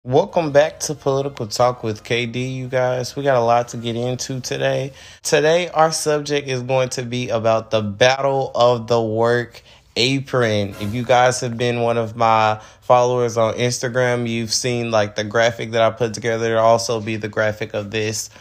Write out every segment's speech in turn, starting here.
Welcome back to Political Talk with KD, you guys. We got a lot to get into today. Today, our subject is going to be about the Battle of the Work Apron. If you guys have been one of my followers on Instagram, you've seen like the graphic that I put together. It'll also be the graphic of this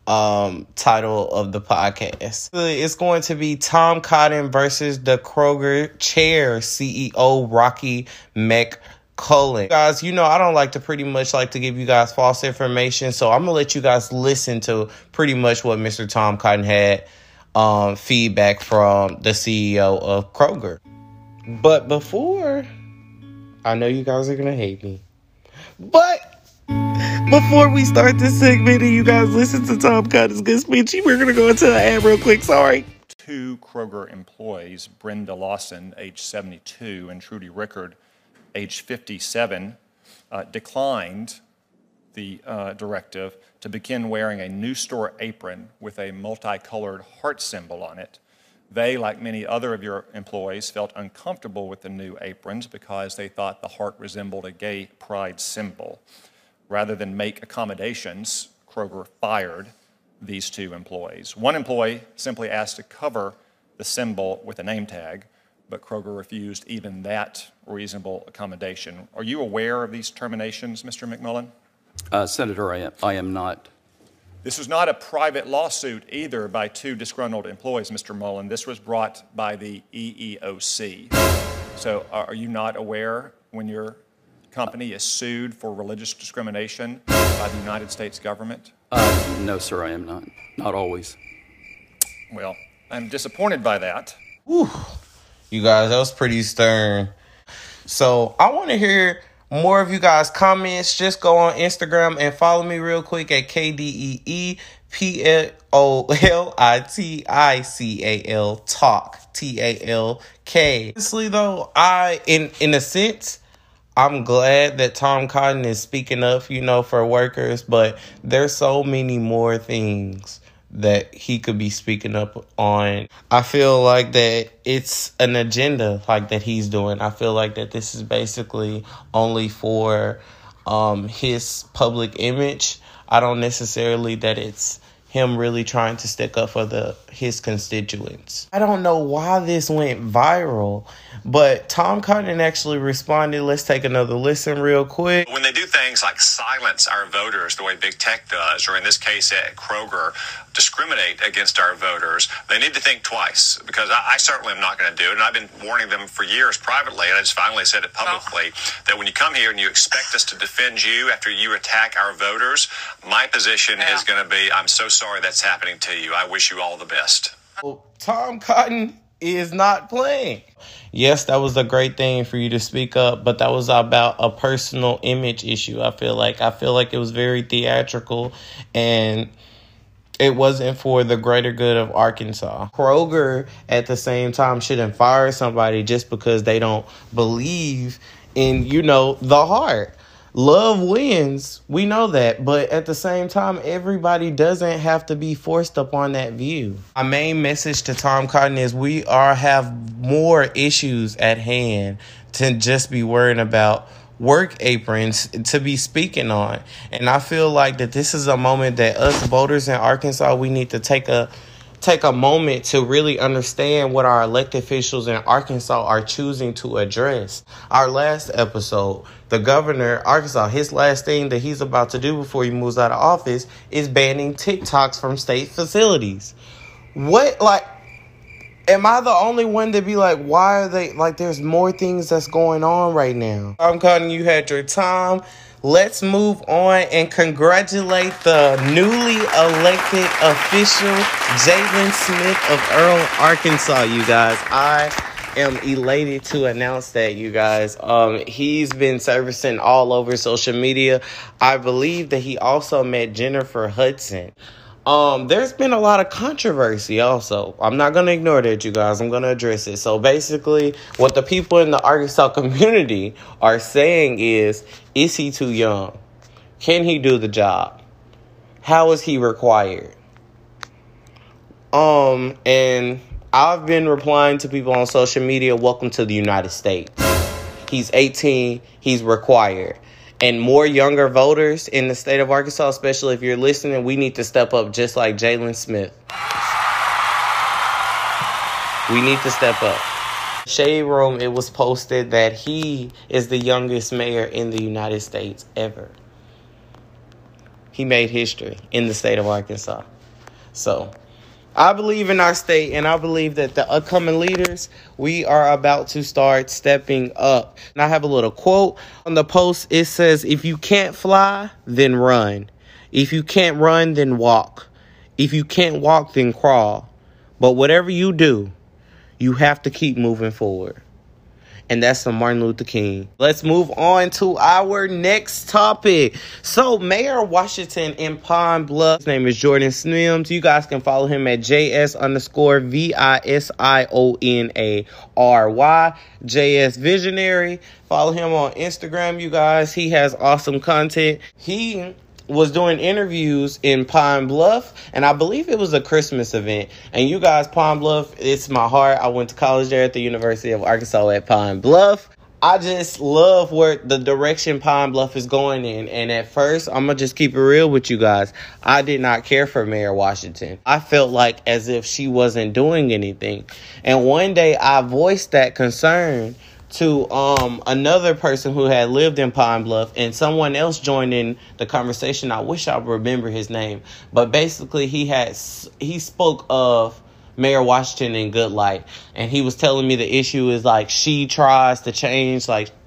title of the podcast. It's going to be Tom Cotton versus the Kroger chair CEO Rocky McCullough. Guys, you know I don't like to give you guys false information, so I'm gonna let you guys listen to pretty much what Mr. Tom Cotton had feedback from the CEO of Kroger. But before, I know you guys are gonna hate me, but before we start this segment and you guys listen to Tom Cotton's good speech, we're going to go into the ad real quick. Sorry. Two Kroger employees, Brenda Lawson, age 72, and Trudy Rickard, age 57, declined the directive to begin wearing a new store apron with a multicolored heart symbol on it. They, like many other of your employees, felt uncomfortable with the new aprons because they thought the heart resembled a gay pride symbol. Rather than make accommodations, Kroger fired these two employees. One employee simply asked to cover the symbol with a name tag, but Kroger refused even that reasonable accommodation. Are you aware of these terminations, Mr. McMullen? Senator, I am not. This was not a private lawsuit either by two disgruntled employees, Mr. Mullen. This was brought by the EEOC. So are you not aware when your company is sued for religious discrimination by the United States government? No, sir, I am not. Not always. Well, I'm disappointed by that. Whew. You guys, that was pretty stern. So I want to hear more of you guys' comments. Just go on Instagram and follow me real quick at KDEEPLOLITICAL Talk TALK. Honestly, though, in a sense, I'm glad that Tom Cotton is speaking up, for workers, but there's so many more things that he could be speaking up on. I feel like that it's an agenda that he's doing. I feel like that this is basically only for his public image. I don't necessarily that it's him really trying to stick up for his constituents. I don't know why this went viral, but Tom Cotton actually responded. Let's take another listen real quick. When they do things like silence our voters the way big tech does, or in this case at Kroger, discriminate against our voters, they need to think twice, because I certainly am not going to do it. And I've been warning them for years privately, and I just finally said it publicly, that when you come here and you expect us to defend you after you attack our voters, my position is going to be, I'm so sorry that's happening to you. I wish you all the best. Well, Tom Cotton is not playing. Yes, that was a great thing for you to speak up, but that was about a personal image issue. I feel like it was very theatrical, and it wasn't for the greater good of Arkansas. Kroger, at the same time, shouldn't fire somebody just because they don't believe in, the heart. Love wins. We know that. But at the same time, everybody doesn't have to be forced upon that view. My main message to Tom Cotton is we have more issues at hand to just be worrying about work aprons to be speaking on. And I feel like that this is a moment that us voters in Arkansas, we need to take a moment to really understand what our elected officials in Arkansas are choosing to address. Our last episode, the governor of Arkansas, his last thing that he's about to do before he moves out of office is banning TikToks from state facilities. Am I the only one to be like, why are they, there's more things that's going on right now? I'm calling you had your time. Let's move on and congratulate the newly elected official, Jalen Smith of Earl, Arkansas, you guys. I am elated to announce that, you guys. He's been servicing all over social media. I believe that he also met Jennifer Hudson. There's been a lot of controversy also. I'm not going to ignore that, you guys. I'm going to address it. So basically, what the people in the Arkansas community are saying is he too young? Can he do the job? How is he required? And I've been replying to people on social media, welcome to the United States. He's 18. He's required. and more younger voters in the state of Arkansas, especially if you're listening, we need to step up just like Jalen Smith. We need to step up. Shade Room, it was posted that he is the youngest mayor in the United States ever. He made history in the state of Arkansas. So I believe in our state, and I believe that the upcoming leaders, we are about to start stepping up. And I have a little quote on the post. It says, if you can't fly, then run. If you can't run, then walk. If you can't walk, then crawl. But whatever you do, you have to keep moving forward. And that's from Martin Luther King. Let's move on to our next topic. So, Mayor Washington in Pine Bluff. His name is Jordan Snims. You guys can follow him at JS_VISIONARY. JS Visionary. Follow him on Instagram, you guys. He has awesome content. He was doing interviews in Pine Bluff, and I believe it was a Christmas event. And you guys, Pine Bluff, it's my heart. I went to college there at the University of Arkansas at Pine Bluff. I just love where the direction Pine Bluff is going in. And at first, I'm going to just keep it real with you guys. I did not care for Mayor Washington. I felt like as if she wasn't doing anything. And one day I voiced that concern to another person who had lived in Pine Bluff, and someone else joined in the conversation. I wish I would remember his name, but basically he spoke of Mayor Washington in good light, and he was telling me the issue is like she tries to change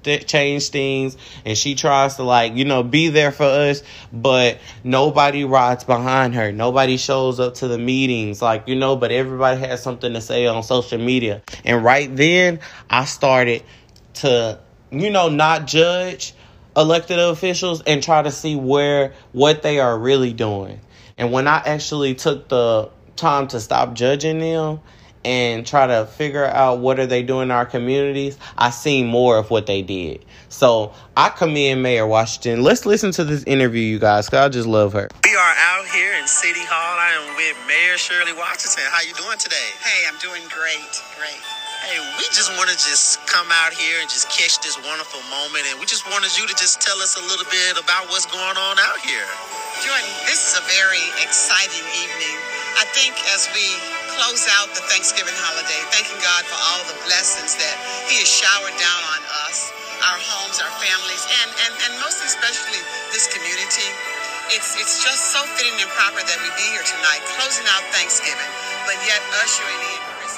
things, and she tries to be there for us, but nobody rides behind her. Nobody shows up to the meetings, but everybody has something to say on social media. And right then I started to, not judge elected officials and try to see what they are really doing. And when I actually took the time to stop judging them and try to figure out what are they doing in our communities, I seen more of what they did. So I commend Mayor Washington. Let's listen to this interview, you guys, because I just love her. We are out here in City Hall. I am with Mayor Shirley Washington. How you doing today? Hey, I'm doing great. Hey, we just want to come out here and just catch this wonderful moment, and we just wanted you to just tell us a little bit about what's going on out here. Jordan, this is a very exciting evening. I think as we close out the Thanksgiving holiday, thanking God for all the blessings that He has showered down on us, our homes, our families, and most especially this community. It's just so fitting and proper that we be here tonight, closing out Thanksgiving, but yet ushering in Christmas.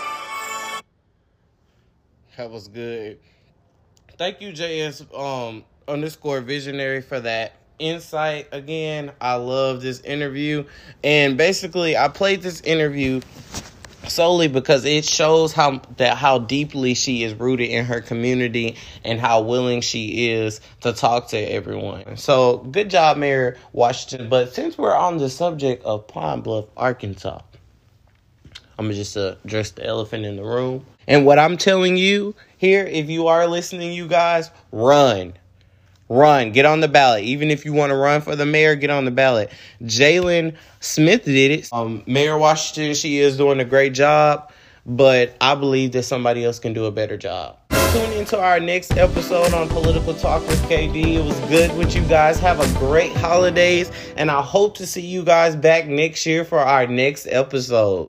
That was good. Thank you, JS_Visionary, for that insight. Again, I love this interview. And basically, I played this interview solely because it shows how deeply she is rooted in her community and how willing she is to talk to everyone. So, good job, Mayor Washington. But since we're on the subject of Pine Bluff, Arkansas, I'm going to just address the elephant in the room. And what I'm telling you here, if you are listening, you guys, run. Get on the ballot. Even if you want to run for the mayor, get on the ballot. Jalen Smith did it. Mayor Washington, she is doing a great job, but I believe that somebody else can do a better job. Tune into our next episode on Political Talk with KD. It was good with you guys. Have a great holidays, and I hope to see you guys back next year for our next episode.